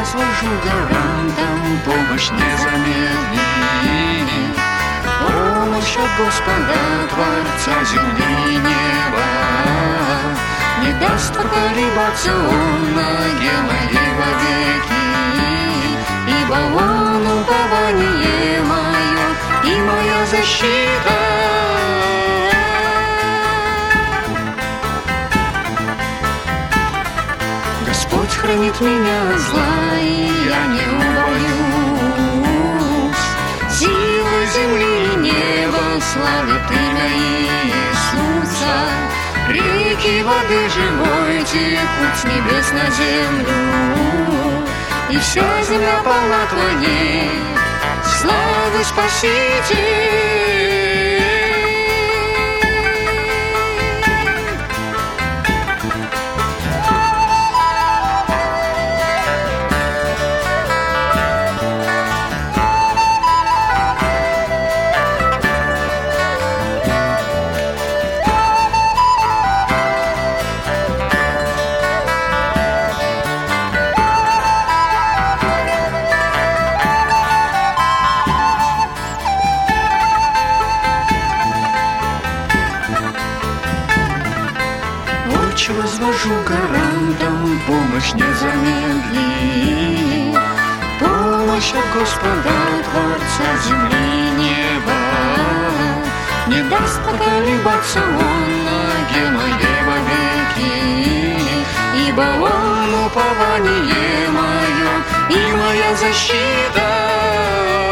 возвожу гарантом, помощь не замедли. Помощь от Господа, Творца земли и неба. Не даст поколебаться Он ноге моей вовеки, ибо Он упование мое и моя защита. Господь хранит меня от зла, и я не убоюсь. Силы земли и неба славят имя Иисуса. Реки воды живой текут с небес на землю, и вся земля полна Твоей славы, Спаситель. Возвожу гарантом, помощь не замедли. Помощь от Господа, Творца земли и неба. Не даст поколебаться Он ноге моей вовеки, ибо Он упование мое и моя защита.